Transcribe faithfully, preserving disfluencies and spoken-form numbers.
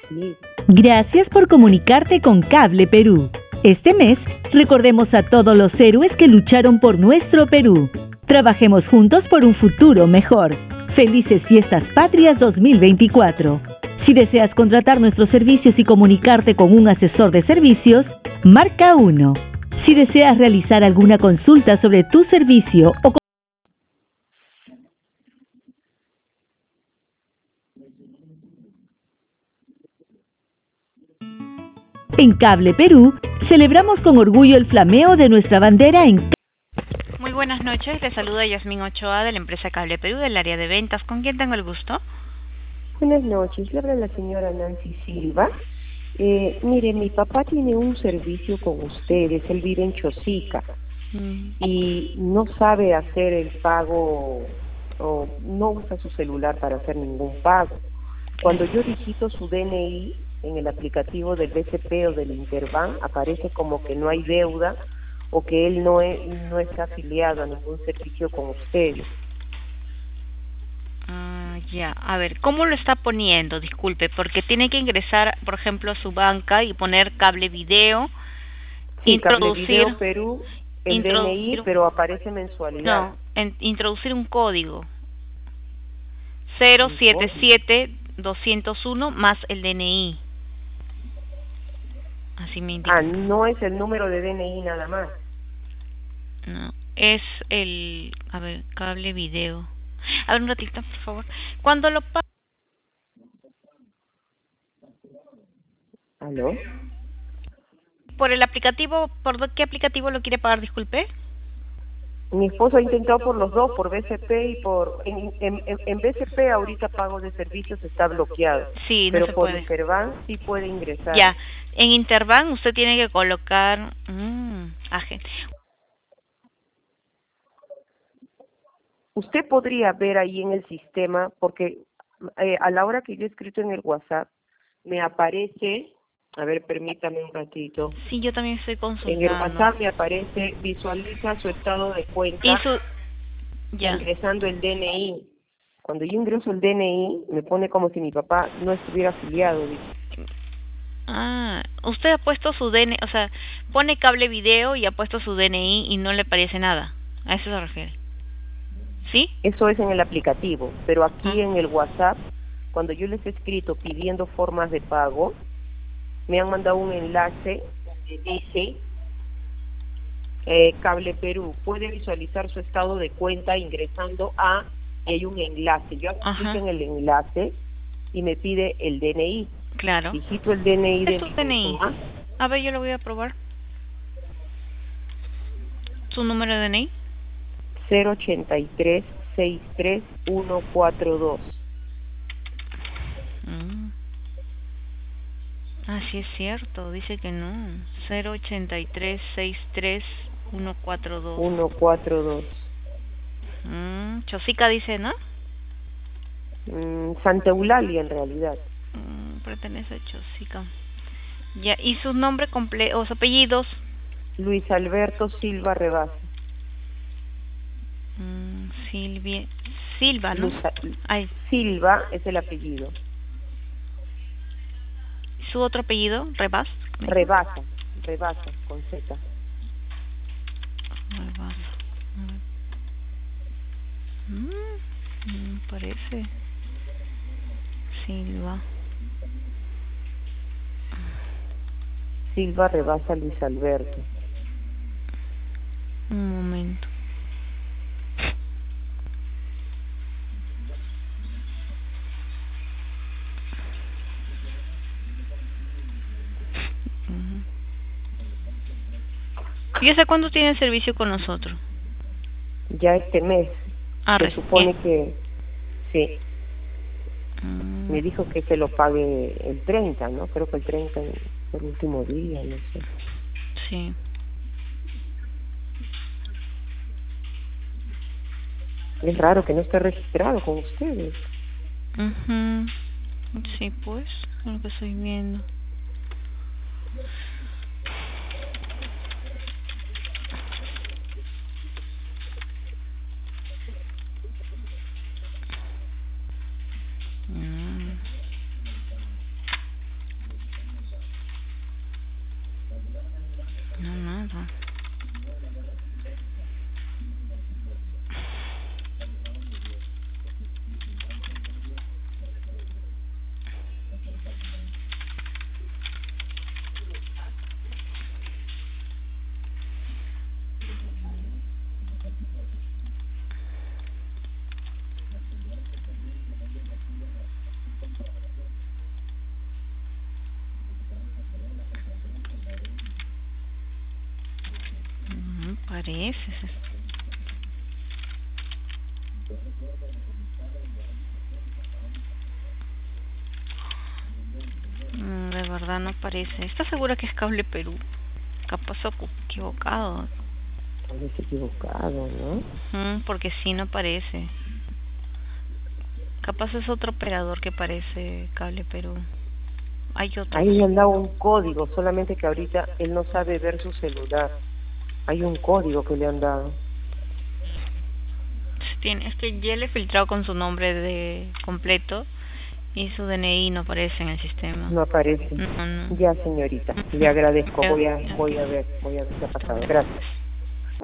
Sí. Gracias por comunicarte con Cable Perú. Este mes, recordemos a todos los héroes que lucharon por nuestro Perú. Trabajemos juntos por un futuro mejor. Felices Fiestas Patrias dos mil veinticuatro. Si deseas contratar nuestros servicios y comunicarte con un asesor de servicios, marca uno. Si deseas realizar alguna consulta sobre tu servicio o en Cable Perú, celebramos con orgullo el flameo de nuestra bandera en... Muy buenas noches, les saluda Yasmín Ochoa de la empresa Cable Perú del área de ventas. ¿Con quién tengo el gusto? Buenas noches, le habla la señora Nancy Silva. Eh, mire, mi papá tiene un servicio con ustedes, él vive en Chosica Mm. y no sabe hacer el pago o no usa su celular para hacer ningún pago. Cuando yo digito su D N I en el aplicativo del B C P o del Interbank, aparece como que no hay deuda o que él no, es, no está afiliado a ningún servicio con ustedes. Ah, ya, a ver, ¿cómo lo está poniendo? Disculpe, porque tiene que ingresar, por ejemplo, a su banca y poner cable video, Sí, introducir, Cablevideo Perú, el D N I, introducir, pero aparece mensualidad. no, en, introducir un código cero siete siete dos cero uno más el D N I. Así me indica. Ah, no es el número de D N I nada más. No, es el, a ver, cable video. A ver, un ratito, por favor. Cuando lo pa ¿Aló? por el aplicativo, ¿por do- qué aplicativo lo quiere pagar? Disculpe. Mi esposo ha intentado por los dos, por B C P y por... En, en, en, en B C P ahorita pago de servicios está bloqueado, Sí, no pero se por puede. Interbank sí puede ingresar. Ya, en Interbank usted tiene que colocar, mmm, agen- Usted podría ver ahí en el sistema, porque eh, a la hora que yo he escrito en el WhatsApp, me aparece, a ver, permítame un ratito, sí, yo también estoy en el consultando. WhatsApp me aparece, visualiza su estado de cuenta, Y su, ya, ingresando el D N I. Cuando yo ingreso el D N I, me pone como si mi papá no estuviera afiliado. Dice. ah, usted ha puesto su D N I, o sea, pone cable video y ha puesto su D N I y no le parece nada. A eso se refiere. ¿Sí? Eso es en el aplicativo, pero Ah, aquí en el WhatsApp, cuando yo les he escrito pidiendo formas de pago, me han mandado un enlace que dice eh, Cable Perú, puede visualizar su estado de cuenta ingresando a, y hay un enlace. Yo hago clic ajá, en el enlace y me pide el D N I. claro. Digito el D N I ¿Qué de es tu mi D N I? papá. A ver, yo lo voy a probar. ¿Su número de D N I? cero ochenta y tres sesenta y tres ciento cuarenta y dos. Mm. Ah, sí es cierto, dice que no. cero ochenta y tres sesenta y tres ciento cuarenta y dos. ciento cuarenta y dos. Mm, Chosica dice, ¿no? Mm, Santa Eulalia en realidad. Mm, pertenece a Chosica. Ya, ¿y su nombre completo, o sus apellidos? Luis Alberto Silva Rebasa. Mm, Silvia, Silva, ¿no? Luza- Ay, Silva es el apellido. ¿su otro apellido? Rebas. ¿Me dijo? Rebasa, Rebasa con Z. Rebas. Mm, mm, parece. Silva. Silva Rebasa Luis Alberto. Un momento. ¿Y hace cuánto tiene el servicio con nosotros? Ya este mes. Ah, Se recién. supone que sí. Mm, Me dijo que se lo pague el treinta, ¿no? Creo que el treinta es el último día, no sé. sí. Es raro que no esté registrado con ustedes. Mhm. Sí, pues, es lo que estoy viendo. Mm. parece. Mm, de verdad no parece. ¿Estás segura que es Cable Perú? Capaz ocu- equivocado. Tal vez equivocado, ¿no? Mm, porque sí no parece. Capaz es otro operador que parece Cable Perú. Hay otro. Ahí le han dado un código, solamente que ahorita él no sabe ver su celular. Hay un código que le han dado. Tiene, es que ya le he filtrado con su nombre de completo y su D N I no aparece en el sistema. No aparece. No, no. Ya, señorita, le agradezco. Ya, Voy a, ya. voy a ver, voy a ver qué ha pasado. Gracias.